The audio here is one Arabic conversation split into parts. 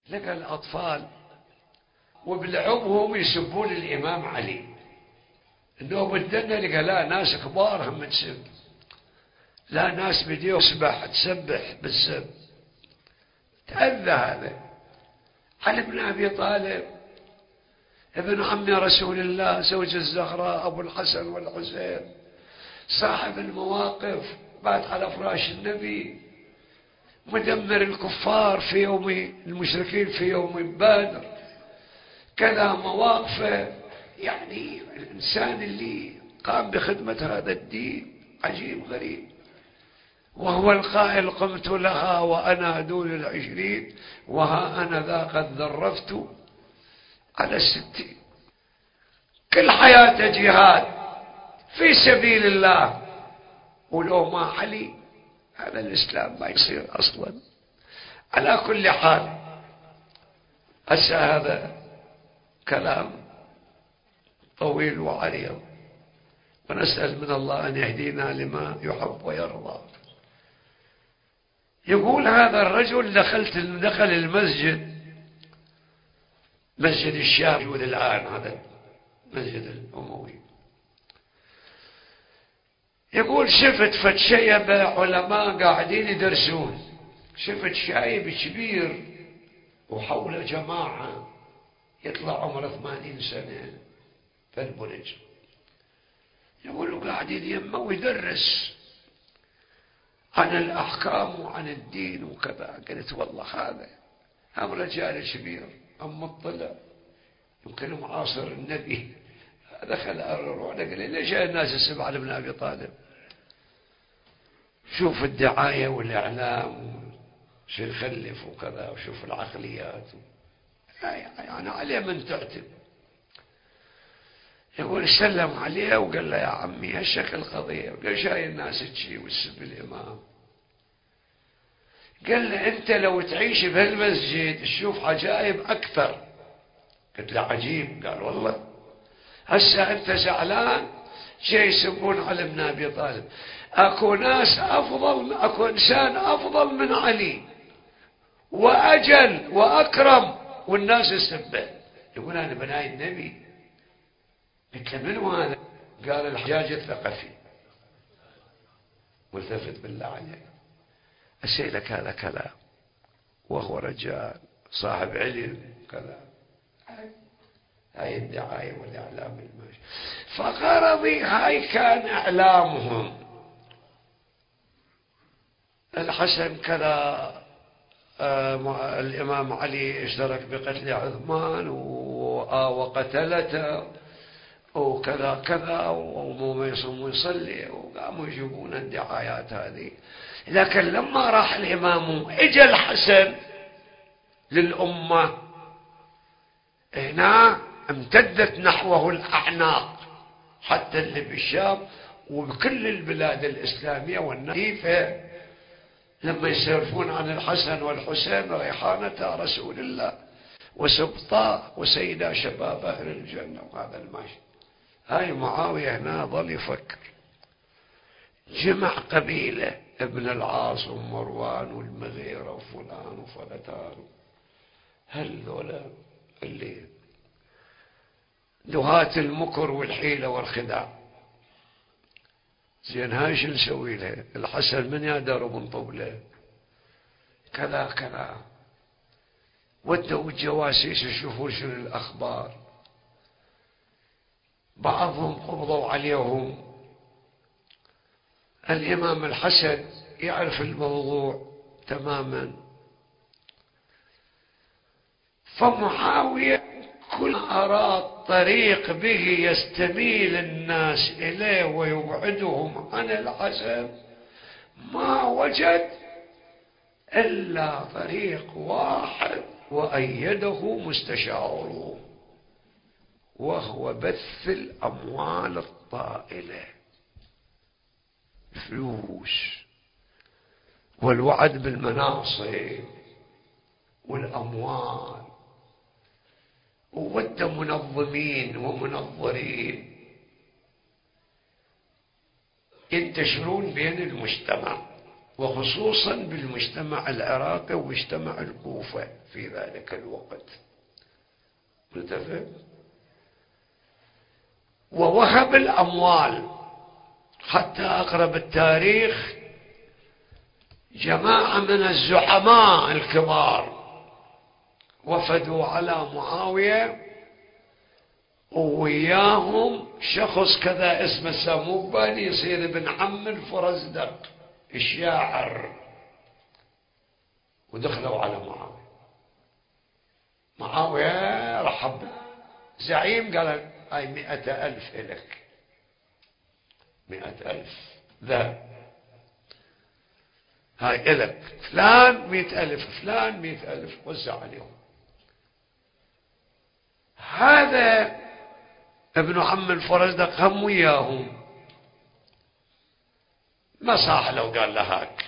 لقى الأطفال وبالعمهم يسبون الإمام علي، إنه بدنا لقى لا ناس كبار هم تسب، لا ناس بديهم سبح تسبح بالسب. تأذى هذا. علي بن أبي طالب ابن عم رسول الله، زوج الزهراء، أبو الحسن والحسين، صاحب المواقف، بات على فراش النبي، مدمر الكفار في يوم المشركين في يوم بدر، كذا مواقفه. يعني الإنسان اللي قام بخدمة هذا الدين عجيب غريب. وهو القائل قمت لها وأنا دون 20، وها أنا ذا قد ذرفت على 60. كل حياته جهاد في سبيل الله، ولو ما علي هذا الإسلام ما يصير أصلا. على كل حال، هسه هذا كلام طويل وعريض، ونسأل من الله أن يهدينا لما يحب ويرضى. يقول هذا الرجل دخل المسجد، مسجد الشام موجود الآن، هذا مسجد الأموي. يقول شفت فتشيبة علماء قاعدين يدرسون، شفت شايب كبير وحوله جماعة يطلع عمره 80 سنة في البرج، يقولوا قاعدين يمه ويدرس عن الأحكام وعن الدين وكذا. قلت والله هذا هم رجال كبير، هم مطلع، يمكن معاصر النبي. دخل أروح قال لي ليش الناس يسمع علي بن أبي طالب؟ شوف الدعاية والإعلام شو يخلف وكذا، وشوف العقليات يعني عليه من تعتب. يقول سلم عليه وقال له يا عمي هالشكل قضية، قال شاي الناس تشي وتسب الإمام. قال له أنت لو تعيش بهالمسجد تشوف عجائب أكثر. قلت له عجيب؟ قال والله هسه أنت زعلان شيء يسمون علي بن أبي طالب، أكو ناس أفضل، أكو إنسان أفضل من علي وأجل وأكرم والناس يسبه. يقول أنا بناي النبي. قلت له من هذا؟ قال الحجاج الثقفي. ملتفت بالله عليك، أسألك هذا كلام وهو رجال صاحب علم كذا، هاي الدعاية والإعلام الماشي. فغرضي هاي كان إعلامهم. الحسن كذا، الإمام علي اشترك بقتل عثمان وقتلته وكذا كذا، ومو يصوم ويصلي، وقاموا يجيبون الدعايات هذه. لكن لما راح الإمام اجى الحسن للأمة، هنا امتدت نحوه الأعناق حتى اللي بالشام وبكل البلاد الإسلامية والنظيفة، لما يسولفون عن الحسن والحسين ريحانة رسول الله وسبطاء وسيدا شباب أهل الجنة وهذا الماشي. هاي معاوية هنا ظل يفكر، جمع قبيلة ابن العاص ومروان والمغيرة وفلان وفلتان، هل ذولا اللي دهاة المكر والحيلة والخداع. زين هاي شو نسوي له؟ الحسن من يدار من طبله كذا كذا. ودوا الجواسيس يشوفون شنو الأخبار، بعضهم قبضوا عليهم. الإمام الحسن يعرف الموضوع تماما، فمعاوية كل أراد طريق به يستميل الناس إليه ويبعدهم عن الحسن، ما وجد إلا طريق واحد وأيده مستشاره، وهو بث الأموال الطائلة، فلوس والوعد بالمناصب والأموال، وود منظمين ومنظرين ينتشرون بين المجتمع وخصوصا بالمجتمع العراقي ومجتمع الكوفة في ذلك الوقت. متفق؟ ووهب الأموال حتى أقرب التاريخ جماعة من الزعماء الكبار وفدوا على معاوية، ووياهم شخص كذا اسمه ساموباني يصير ابن عم الفرزدق الشاعر، ودخلوا على معاوية. معاوية رحب زعيم، قال هاي 100,000 إلك، 100,000 ذهب، هاي إلك، فلان 100,000، فلان 100,000، وزع عليهم. هذا ابن عم الفرزدق هم وياهم، ما صاح لو قال له هاك.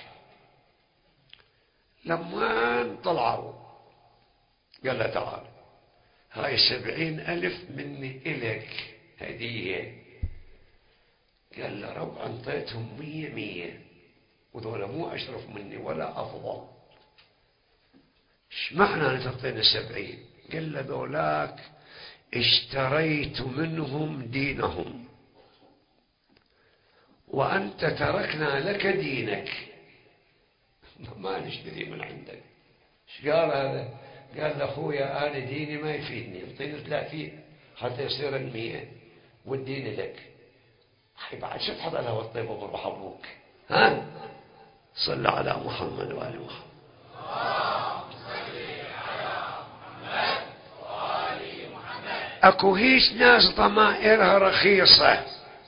لما طلعوا قال له تعال، هاي 70,000 مني إلك هدية. قال له رب انطيتهم 100، وذولا مو أشرف مني ولا أفضل، ايش معنى أن تعطينا 70؟ قال له ذولاك اشتريت منهم دينهم، وأنت تركنا لك دينك، ما نشتري من عندك. ايش قال هذا؟ قال له أخويا أنا ديني ما يفيدني، انطيني 30 حتى يصير 100 والدين لك. بعد شو تحط لها والطيب وبروح أبوك؟ ها؟ صلى على محمد وآل محمد. اكو هيش ناس ضمائرها رخيصة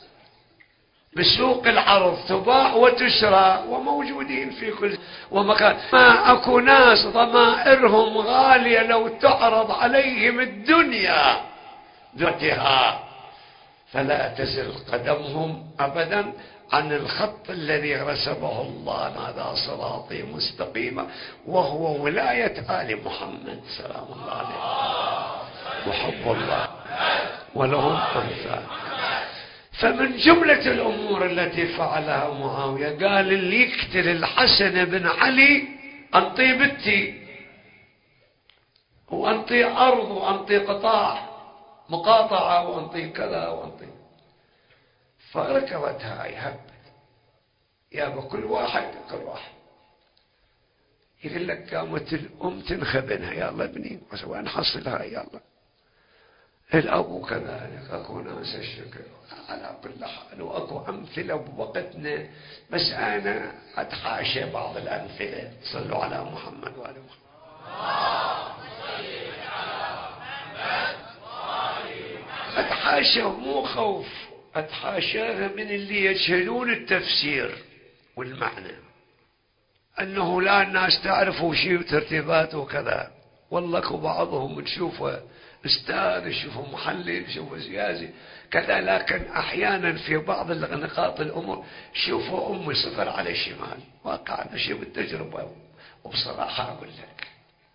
بسوق العرض تباع وتشرى، وموجودين في كل ومكان. ما اكو ناس ضمائرهم غالية لو تعرض عليهم الدنيا ذاتها فلا تزل قدمهم ابدا عن الخط الذي رسمه الله. هذا صراطي مستقيما، وهو ولاية آل محمد سلام الله عليه وحب الله، ولهم أمثال. فمن جملة الأمور التي فعلها معاوية قال اللي يقتل الحسن بن علي أنطي بنتي، وأنطي أرض، وأنطي قطاع مقاطعة، وأنطي كذا وأنطي. فركضت هاي هبت يا بكل واحد يقول لك قامت الأم تنخبنها، يلا ابني وين حصلها، يلا الأبو كذلك. أكو ناس الشكر على كل حال، وأكو أمثلة بوقتنا، بس أنا أتحاشى بعض الأمثلة. صلوا على محمد وآل محمد. أتحاشى مو خوف، أتحاشاها من اللي يجهلون التفسير والمعنى، أنه لا الناس تعرفوا شيء ترتيبات وكذا. والله أكو بعضهم نشوفه استاذ، يشوفه محلل، يشوفه سياسي كذا، لكن أحيانا في بعض نقاط الأمور شوفوا أمي صفر على الشمال. واقع أنا شيء بالتجربة، وبصراحة أقول لك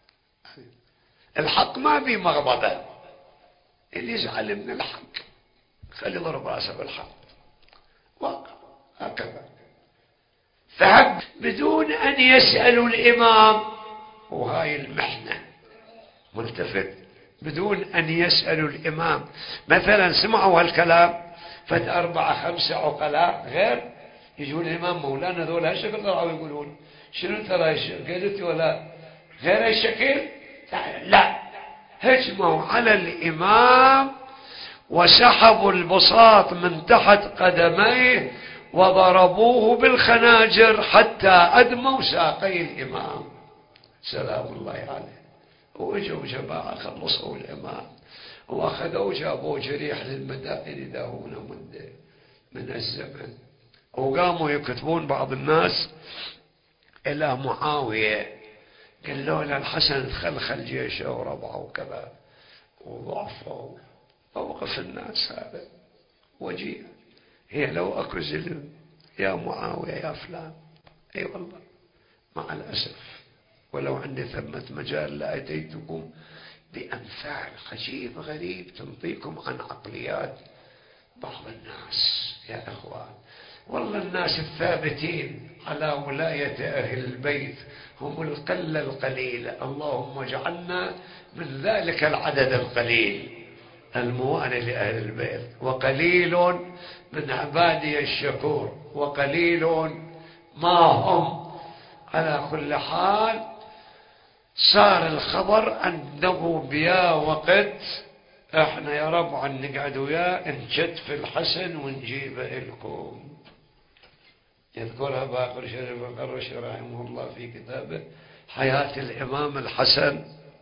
الحق ما بي مغضبة، اللي يزعل من الحق خلي يضرب راسه بالحق، واقع هكذا. فهب بدون أن يسألوا الإمام، وهاي المحنة ملتفت، بدون أن يسألوا الإمام. مثلا سمعوا هالكلام فد 4 5 عقلاء غير يجون الإمام مولانا ذول هالشكل طلعوا يقولون شنو ترى قلت ولا غير الشكل، لا هجموا على الإمام وسحبوا البساط من تحت قدميه وضربوه بالخناجر حتى أدموا ساقي الإمام سلام الله عليه. وإجوا جماعة خلصوا الإمام وأخذوا جابوا جريح للمدائن يداوون من الزمن، وقاموا يكتبون بعض الناس إلى معاوية، قالوا له الحسن تخلخل جيشه وربعه وكذا وضعفوا. ووقف الناس هذا وجيه، هي لو أكو زلم يا معاوية يا فلان، أي والله مع الأسف، ولو عندي ثمة مجال لأتيتكم بأمثال عجيب غريب تنطيكم عن عقليات بعض الناس يا إخوان. والله الناس الثابتين على ولاية أهل البيت هم القلة القليلة، اللهم اجعلنا من ذلك العدد القليل الموالي لأهل البيت. وقليل من عبادي الشكور، وقليل ما هم. على كل حال صار الخبر أنه بيا وقت احنا يا رب عن نقعد وياه نجد في الحسن ونجيبه لكم. يذكرها باقر شريف القرشي رحمه الله في كتابه حياة الإمام الحسن،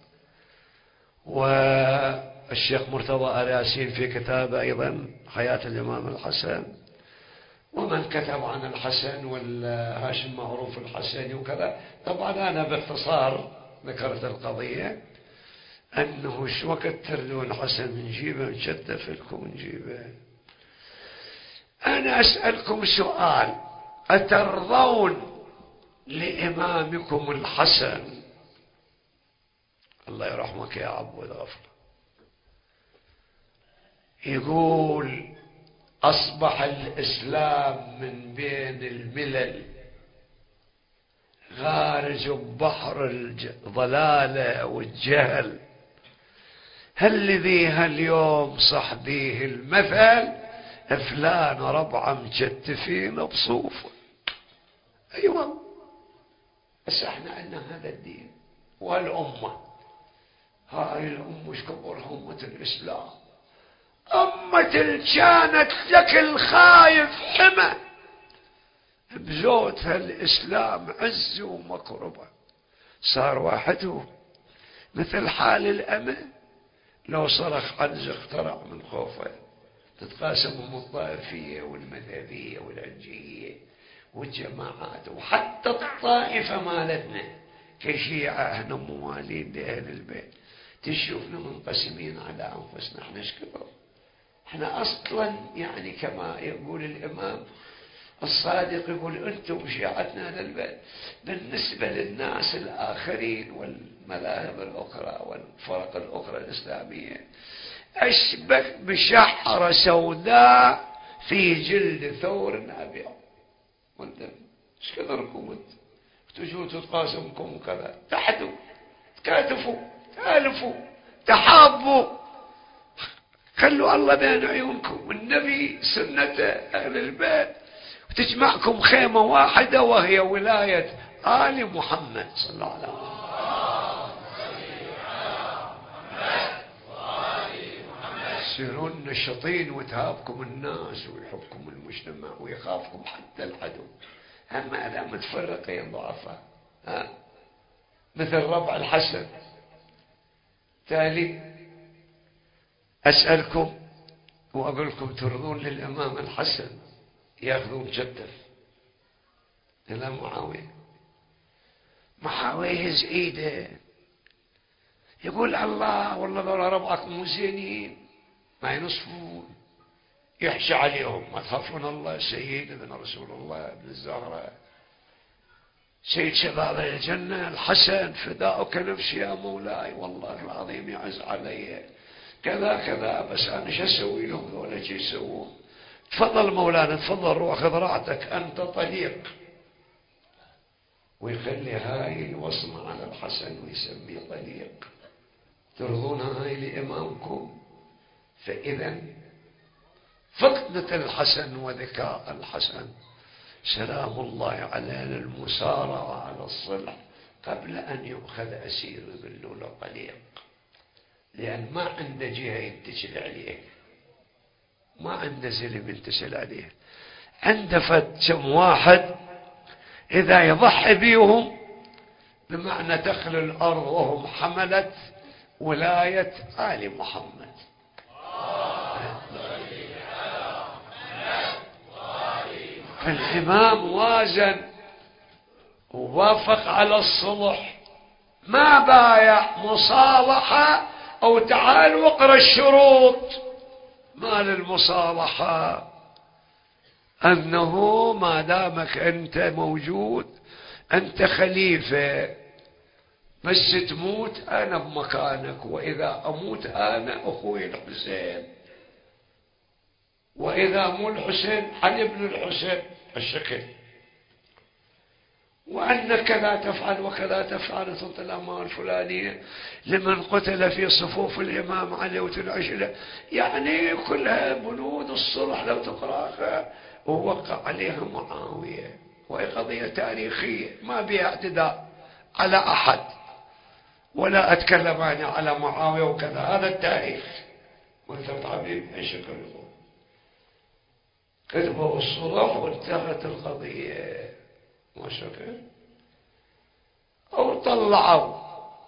والشيخ مرتضى آل ياسين في كتابه أيضا حياة الإمام الحسن، ومن كتب عن الحسن والهاشم معروف الحسني وكذا. طبعا أنا باختصار ذكرت القضية أنه شو وقت تردون حسن نجيبه نشتف لكم نجيبه. أنا أسألكم سؤال، أترضون لإمامكم الحسن الله يرحمك يا عبود غفر يقول أصبح الإسلام من بين الملل غارج بحر الضلالة والجهل، هل ذيها اليوم صحبيه المثل فلان ربعه مجتفين بصوفه؟ أيوة، بس احنا عندنا هذا الدين والأمة، هاي الأمة ايش كبرها أمة الإسلام، أمة كانت لك الخايف حمى بزوتها الإسلام عز ومكربة، صار واحده مثل حال الأمة لو صرخ عنز اخترع من خوفه. تتقاسمهم الطائفية والمذهبية والعنجية والجماعات، وحتى الطائفة مالتنا كشيعة احنا موالين لأهل البيت تشوفنا منقسمين على أنفسنا. احنا اشكبر، احنا أصلا يعني كما يقول الإمام الصادق يقول أنتم شيعتنا أهل البيت بالنسبة للناس الآخرين والمذاهب الأخرى والفرق الأخرى الإسلامية أشبه بشحرة سوداء في جلد ثور أبيض. وانت ايش كثركم انت تجوا تتقاسمكم وكذا، تحدوا تكاتفوا تالفوا تحابوا، خلوا الله بين عيونكم والنبي سنة أهل البيت، وتجمعكم خيمة واحدة وهي ولاية آل محمد صلى الله عليه وسلم. تصيرون نشطين وتهابكم الناس ويحبكم المجتمع ويخافكم حتى العدو. أما إذا متفرقين ضعفاء مثل ربع الحسن. تالي أسألكم وأقول لكم ترضون للإمام الحسن يأخذون جدف إلى معاوية؟ معاوية يهز إيده يقول الله والله ذولا ربعكم مو زينين ما ينصفون، يحشى عليهم ما تخافون الله. سيد ابن رسول الله ابن الزهراء سيد شباب الجنة الحسن فداؤك نفسي يا مولاي والله العظيم يعز علي كذا كذا، بس أنا شو أسوي لهم ذولا شو يسوون؟ تفضل مولانا تفضل روح خذ راحتك أنت طليق. ويخلي هاي الوصمة على الحسن ويسميه طليق. ترضون هاي لإمامكم؟ فإذا فطنة الحسن وذكاء الحسن سلام الله علينا المسارعة على الصلح قبل أن يؤخذ أسير يقولوا له طليق، لأن ما عنده جهة ينتشل عليه، ما عنده زلم ينتشل عليه، عنده فتشم واحد إذا يضحي بيهم بمعنى دخل الأرض وهم حملت ولاية آل محمد. فالإمام وازن ووافق على الصلح، ما بايع مصالحة أو تعال واقرأ الشروط. ما للمصالحة أنه ما دامك أنت موجود أنت خليفة، بس تموت أنا بمكانك، وإذا أموت أنا أخوي الحسين، وإذا مو الحسين علي بن الحسين. الشكل، وأنك لا تفعل وكذا تفعل، تعطي الأموال الفلانية لمن قتل في صفوف الإمام علي وتنعش له، يعني كلها بنود الصلح لو تقرأها ووقع عليها معاوية، وهي قضية تاريخية ما بها اعتداء على أحد، ولا أتكلم أنا على معاوية وكذا، هذا التاريخ. قلت حبيبي ايش كتبوا؟ كتبوا الصلح وانتهت القضية، ما شكل أو طلعوا،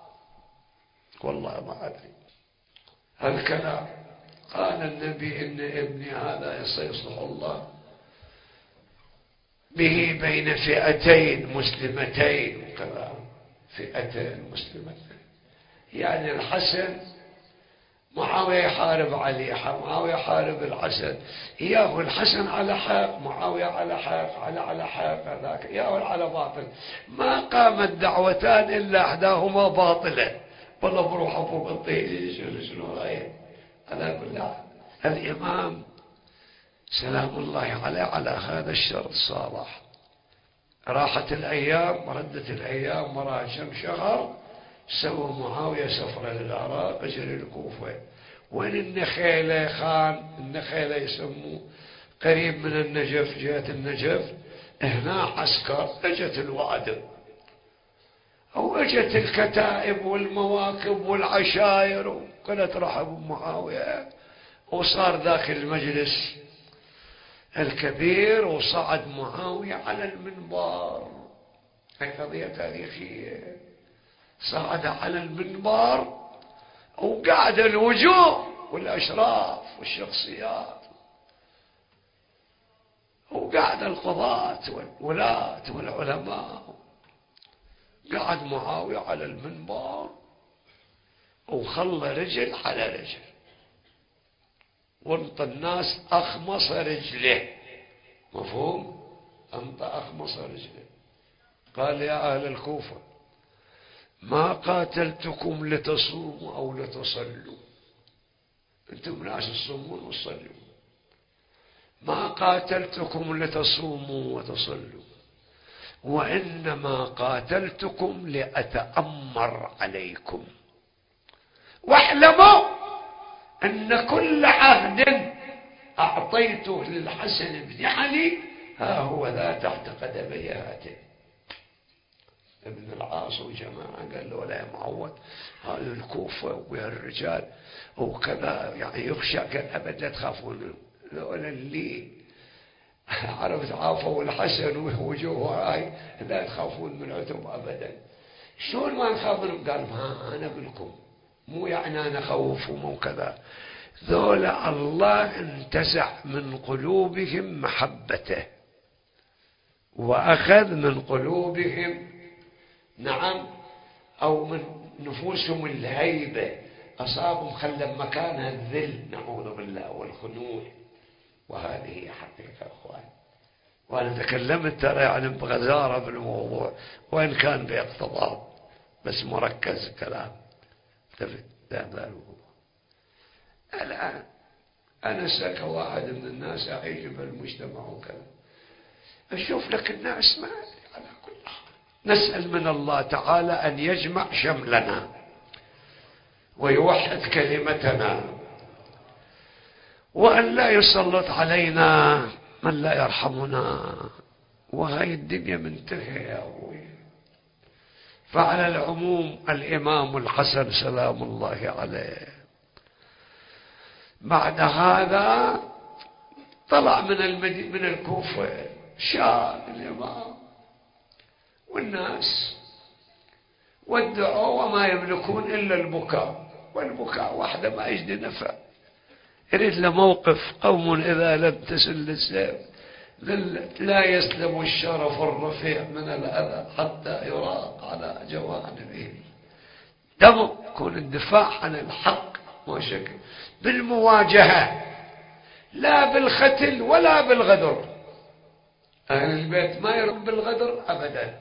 والله ما أدري. هالكلام قال النبي إن ابني هذا سيصلح الله به بين فئتين مسلمتين وكذا، فئتين مسلمتين، يعني الحسن معاوية يحارب علي، معاوية يحارب الحسن، إياه الحسن على حق، معاوية على حق، على حق، هذاك إياه على باطل، ما قامت دعوتان إلا إحداهما باطلة، والله بروح أبو بطيء شنو غير. على كل حال الإمام سلام الله عليه على هذا الشرط صالح. راحت الأيام، ردت الأيام، مرات كم شهر، سوى معاوية سفرة للعراق، اجى للكوفة. وين النخيلة؟ خان النخيلة يسموه، قريب من النجف، جهة النجف، هنا عسكر. اجت الوعد او اجت الكتائب والمواكب والعشائر وكانت رحب معاوية، وصار ذاك المجلس الكبير، وصعد معاوية على المنبر. هي قضية تاريخية. صعد على المنبر وقعد الوجوه والأشراف والشخصيات، وقعد القضاة والولاة والعلماء. قعد معاوية على المنبر وخلى رجل على رجل، وانت الناس أخمص رجله، مفهوم؟ انت أخمص رجله. قال يا أهل الكوفة ما قاتلتكم لتصوموا أو لتصلوا، أنتم ناس تصومون وتصلوا، ما قاتلتكم لتصوموا وتصلوا، وإنما قاتلتكم لأتأمر عليكم، واعلموا أن كل عهد أعطيته للحسن بن علي ها هو ذا تحت قدمي هاتين. ابن العاص وجماعة قال له لا يا معود، هذه الكوفة ويا الرجال وكذا، يعني يخشى، قال أبد لا تخافون، لولا اللي عرفت عافوا الحسن ووجوه هاي لا تخافون من عتب أبدا. شلون ما نخاف منهم؟ قال ما أنا منكم، مو يعني أنا خوفهم وكذا، ذولا الله انتزع من قلوبهم محبته وأخذ من قلوبهم نعم أو من نفوسهم الهيبة، أصابهم خلى مكانها الذل نعوذ بالله والخنوع. وهذه حقيقة أخوان، وأنا تكلمت ترى يعني بغزارة بالموضوع، وإن كان باقتضاب بس مركز كلام. الآن أنا ساك واحد من الناس أعيش بالمجتمع وكذا، أشوف لك الناس ما على كل حال، نسأل من الله تعالى أن يجمع شملنا ويوحد كلمتنا، وأن لا يسلط علينا من لا يرحمنا، وهي الدنيا منتهية يا أبوي. فعلى العموم الإمام الحسن سلام الله عليه بعد هذا طلع من الكوفة، شال الإمام والناس والدعاء وما يملكون إلا البكاء، والبكاء وحده ما يجدي نفع. يريد له موقف قوم إذا لم تسل السيف لا يسلم الشرف الرفيع من الأذى حتى يراق على جوانبه دم. يكون الدفاع عن الحق ما شكل بالمواجهة، لا بالختل ولا بالغدر. أهل البيت ما يرد بالغدر أبدا،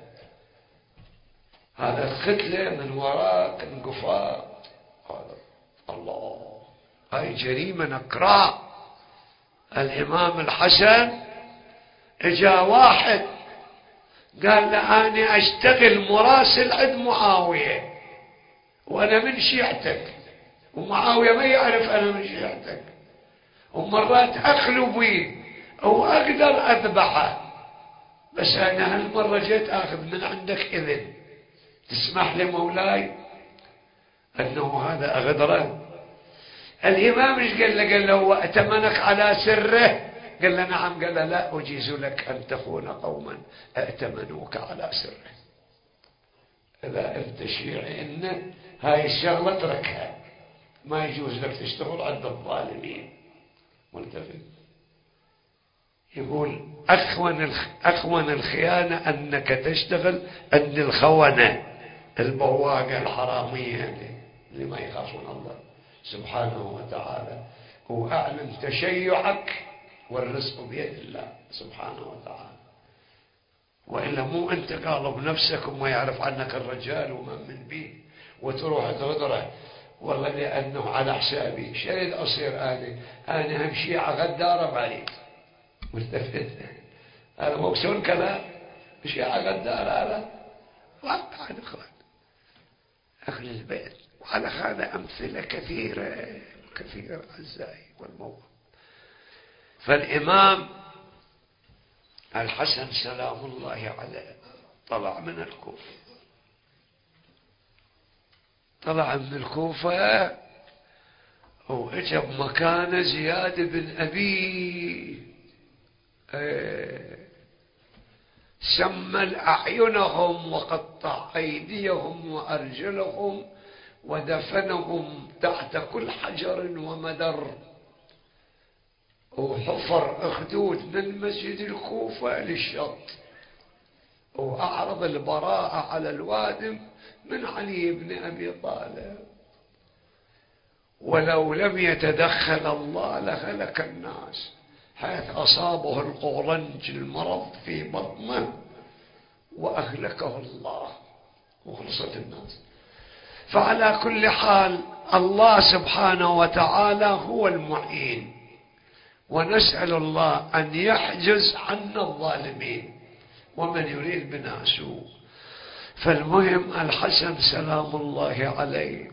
هذا الختلة من وراك انقفاء، هذا الله، هاي جريمة نكراء. الإمام الحسن اجا واحد قال له أنا أشتغل مراسل عند معاوية وأنا من شيعتك، ومعاوية ما يعرف أنا من شيعتك، ومرات أخلو بي أو أقدر أذبحه، بس أنا هالمرة جيت أخذ من عندك إذن، تسمح لي مولاي أنه هذا أغدره. الإمام ايش قال له؟ قال له وأتمنك على سره؟ قال له نعم. قال له لا أجيز لك أن تخون قوما أأتمنوك على سره. إذا أنت شيعي إن هاي الشغلة اتركها، ما يجوز لك تشتغل عند الظالمين. ملتفت يقول أخون الخيانة أنك تشتغل عند الخونة البواقة الحرامية اللي ما يخافون الله سبحانه وتعالى. وأعلن تشيعك والرزق بيد الله سبحانه وتعالى، وإلا مو أنت قالب نفسك وما يعرف عنك الرجال ومن بيه وتروح تغدره والله لأنه على حسابي شريد أصير أنا هم شيعة غدارة بعيد. ملتفت هذا مقصود كلام شيعة غدارة هذا واقع الإخوان أهل البيت. وعلى هذا أمثلة كثيرة كثيرة أعزائي والموقف. فالإمام الحسن سلام الله عليه طلع من الكوفة، طلع من الكوفة وإجا بمكانه زياد بن أبي سمل أعينهم وقطع أيديهم وأرجلهم ودفنهم تحت كل حجر ومدر، وحفر أخدود من مسجد الكوفة للشط، وأعرض البراءة على الوادم من علي بن أبي طالب. ولو لم يتدخل الله لهلك الناس، حيث أصابه القرنج المرض في بطنه وأهلكه الله وخلصت الناس. فعلى كل حال الله سبحانه وتعالى هو المعين، ونسأل الله أن يحجز عنا الظالمين ومن يريد بنا سوء. فالمهم الحسن سلام الله عليه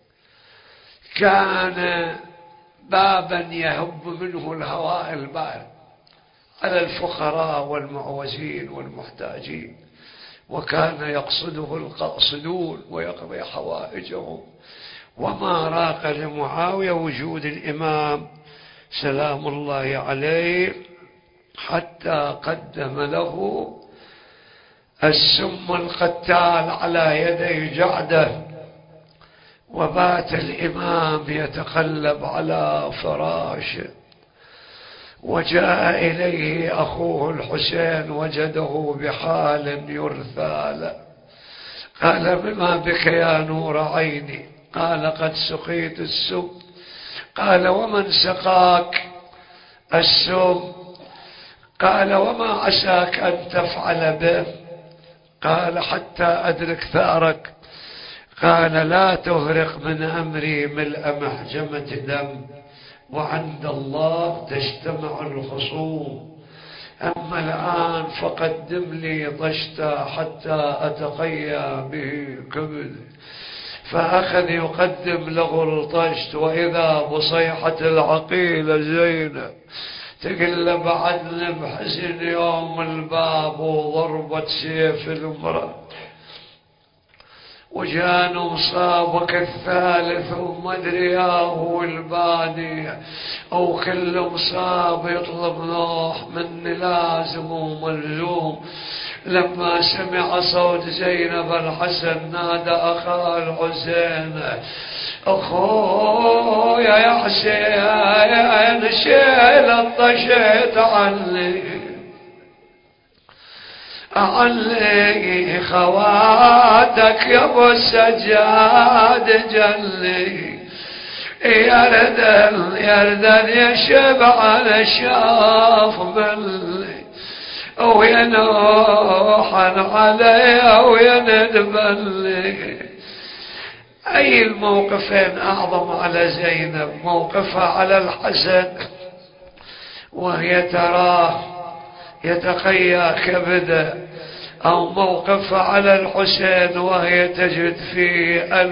كان بابا يهب منه الهواء البارد على الفقراء والمعوزين والمحتاجين، وكان يقصده القاصدون ويقضي حوائجهم. وما راق لمعاوية وجود الإمام سلام الله عليه حتى قدم له السم القتال على يدي جعده، وبات الإمام يتقلب على فراشه، وجاء إليه أخوه الحسين وجده بحال يرثى له. قال بما بك يا نور عيني؟ قال قد سقيت السم. قال ومن سقاك السم؟ قال وما عساك أن تفعل به؟ قال حتى أدرك ثأرك. قال لا تهرق من أمري ملء محجمة دم، وعند الله تجتمع الخصوم. أما الآن فقدم لي طشتا حتى أتقيا به كبد. فأخذ يقدم له الطشت، وإذا بصيحة العقيلة زينب تقل بعدن بحزن يوم الباب وضربة سيف المرأة، وجان مصابك الثالث وما ادري هو البادي او كل مصاب يطلب نوح مني لازم وملزوم. لما سمع صوت زينب الحسن نادى اخاه الحسين اخويا يا حسين شيل الطشيت علي خواتك يا ابو السجاد جلي يردن يشبع الشاف بلي وينوحن علي ويندبلي. اي الموقفين اعظم على زينب؟ موقفها على الحسن وهي تراه يتقيا كبده، أو موقف على الحسين وهي تجد فيه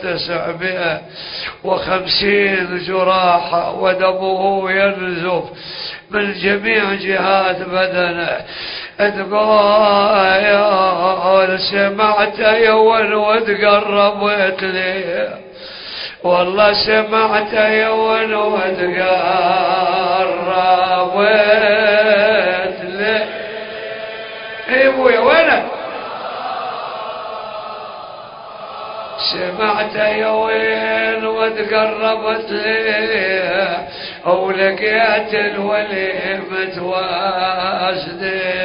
1950 جراحة ودمه ينزف من جميع جهات بدنه. تقول سمعت يوم وتقربت لي، والله سمعت يوم وتقربت لي. اي ابويا وينك؟ سمعت يا وين وتقربت لي، ولقيت الولي متواسدي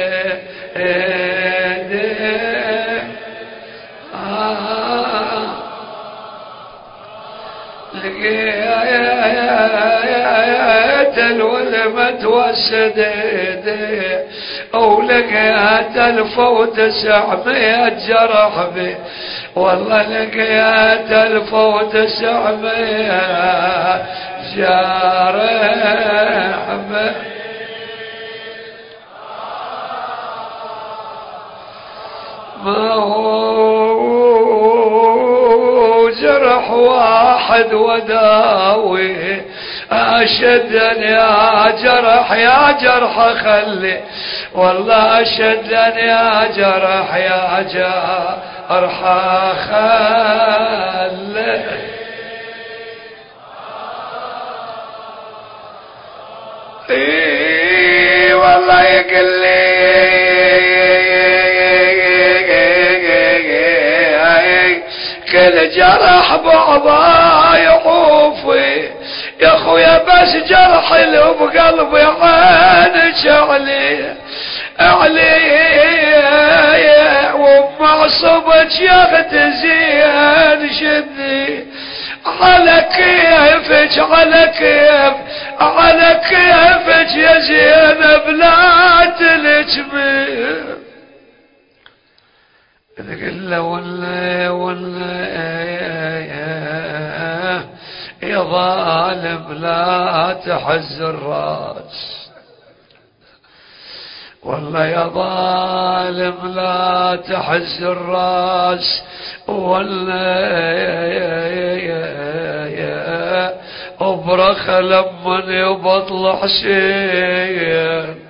لقيت الولي متوسدي، ولقيت 1900 جرح بي، والله لقيت 1900 جرح بي. ما هو جرح واحد وداوي أشدني يا جرح يا جرح خلي، والله أشدني يا جرح يا جرح خلي. إيه والله يقل لي كل جرح بعضا يعوفي يا خويا، بس جرح اللي بقلبي عينك علي ومعصبك يا اخت زين شدي على كيفك على كيفك يا زينب لا تلجمي. قل له والله يا ظالم لا تحز الراس، والله يا ظالم لا تحز الراس، والله ابرخ لمن يبطل حسين.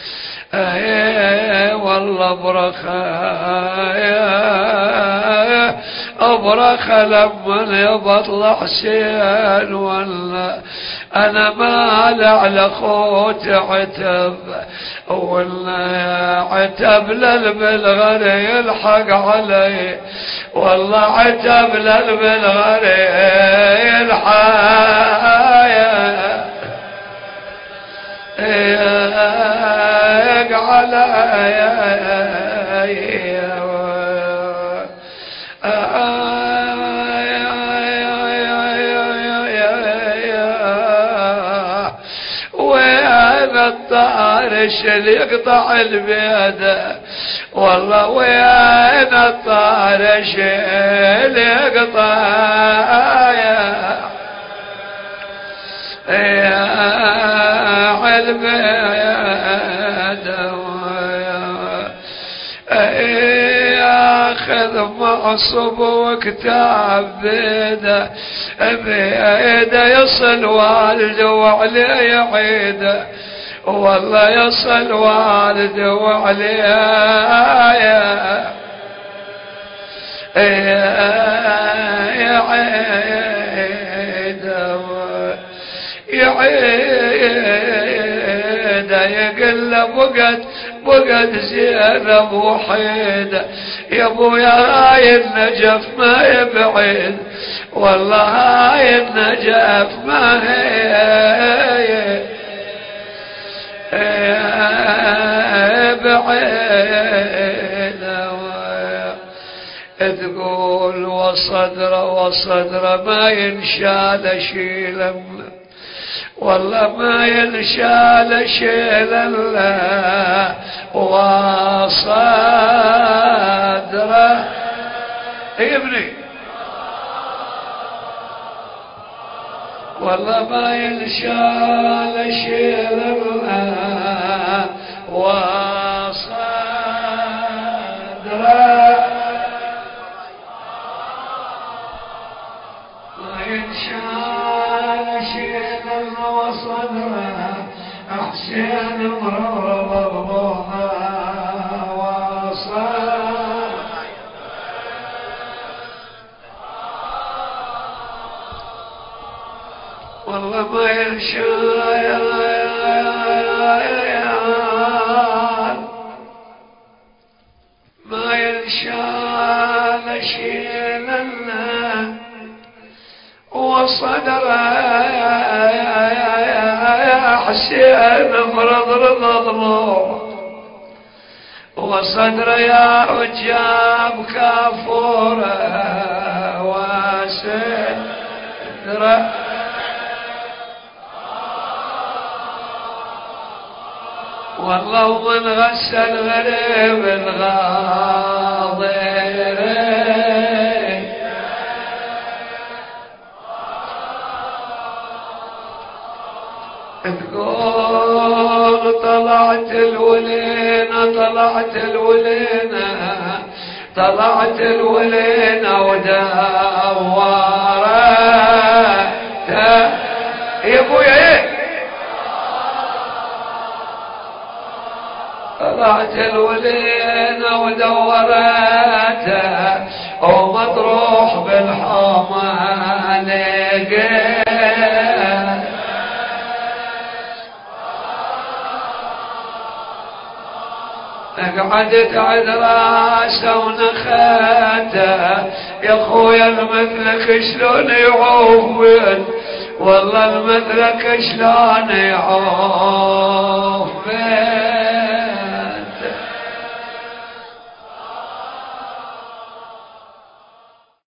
والله ابرخ لما يبطل حسين، والله انا مال على خوت عتب، والله عتب للبلغر يلحق علي، والله عتب للبلغر يلحق وين الطارش اللي يقطع البيدة، والله وين الطارش اللي يقطع ياخذ معصب وكتاب بيده يصل والده وعليه يعيده، والله يصل والده وعليه يعيده يقل بقت زينب وحيده، يا ابويا هاي النجف ما يبعد، والله هاي النجف ما هي بعيد. تقول وصدر ما ينشال شيلا، والله ما ينشال شيلا وصدره ابني، والله ما ينشال شيلا حسين مرضها وصل والله ما ينشال شيلنا وصدره حسين فرض رضا وصدره يا عجاب كافوره وسدره والله ومن غسل غريب الغاضرين تقول طلعت الولينة ودورت يا ابويا ايه طلعت الولينة ودورتها ومطروح بالحومة لقيت قعدت عند راسه ونخاته يا خويا المثلك شلون يعوفن والله المثلك شلون يعوفن